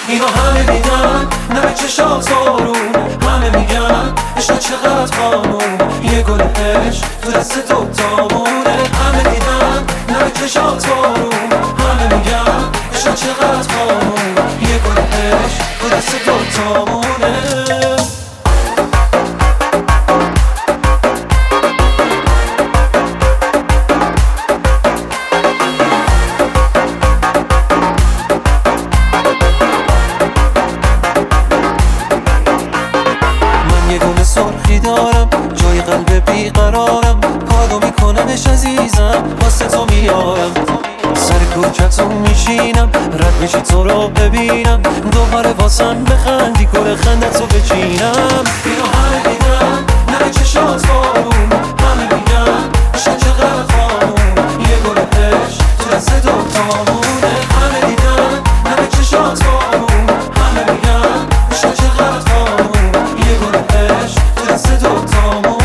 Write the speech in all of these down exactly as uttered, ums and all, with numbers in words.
اینو همه میگن نه چشات بارون، همه میگن عشق چقدر قانون، یه گل عشق تو دست دوتامونه. همه میگن نه چشات بارون، همه میگن عشق چقدر قانون، یه گل عشق تو دست دوتامونه. سرخی دارم جای قلب بیقرارم، کادو میکنمش عزیزم واسه تو میارم. سر کوچتون میشینم رد میشی تو رو ببینم، دوباره واسم بخندی گل خندتو بچینم. اینو همه میگن نه چشات بارون، همه میگن عشق چقدر قانون، یه گل عشق تو دست دوتامونه. همه میگن نه چشات بارون، همه میگن عشق چقدر قانون، یه گل عشق تو دست دوتامونه.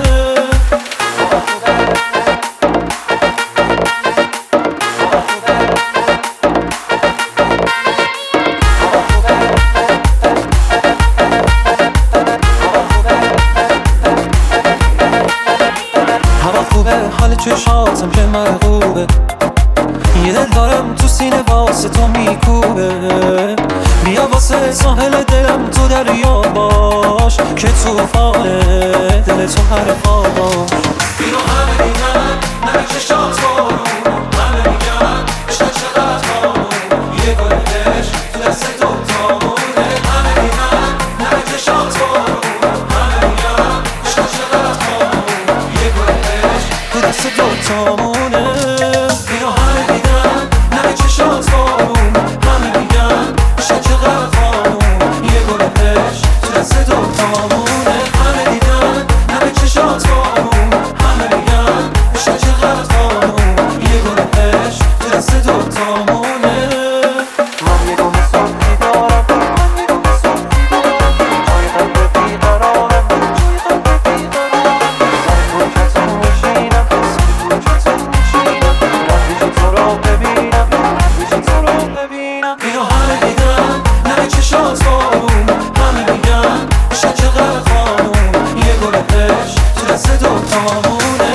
هوا خوبه حال چشاتم که مرغوبه، یه دل دارم تو سینه واسه تو میکوبه. بیا واسه ساحل دلم تو دریا باش، که توفانه دل تو هر خواباش. اینو همه میگن نه چشات بارون، همه میگن عشق چقدر قانون، یه گل عشق تو دست دوتامونه. همه میگن نه چشات بارون، همه میگن عشق چقدر قانون، یه گل عشق تو دست دوتامونه. اینو همه میگن نه چشات بارون، همه میگن عشق چقدر قانون، یه گل عشق تو دست دوتامونه. همه میگن نه چشات بارون، همه میگن عشق چقدر قانون، یه گل عشق تو دست دوتامونه. من یه گل سرخی دارم، من یه گل سرخی دارم، جای قلب بیقرارم، جای قلب بیقرارم. سر کوچتون میشینم، سر کوچتون میشینم، رد میشی تو رو ببینم، رد میشی تو رو ببینم. اینو همه میگن نه چشات بارون، همه میگن عشق چقدر قانون، یه گل عشق تو دست دوتامونه.